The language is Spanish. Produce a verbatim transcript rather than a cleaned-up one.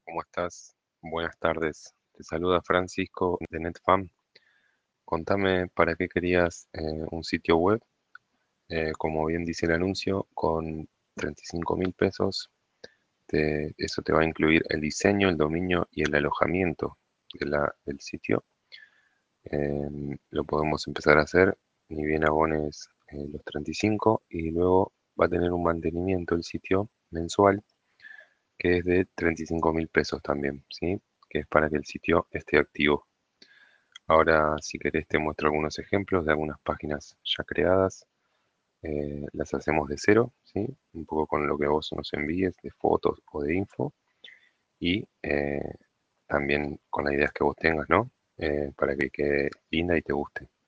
¿cómo estás? Buenas tardes. Te saluda Francisco de NetFam. Contame para qué querías eh, un sitio web. Eh, como bien dice el anuncio, con treinta y cinco mil pesos, te- eso te va a incluir el diseño, el dominio y el alojamiento de la- del sitio. Em, lo podemos empezar a hacer, ni bien abones eh, los treinta y cinco y luego va a tener un mantenimiento el sitio mensual que es de treinta y cinco mil pesos también, ¿sí? Que es para que el sitio esté activo. Ahora, si querés, te muestro algunos ejemplos de algunas páginas ya creadas. Eh, las hacemos de cero, ¿sí? Un poco con lo que vos nos envíes de fotos o de info y eh, también con las ideas que vos tengas, ¿no? Eh, para que quede linda y te guste.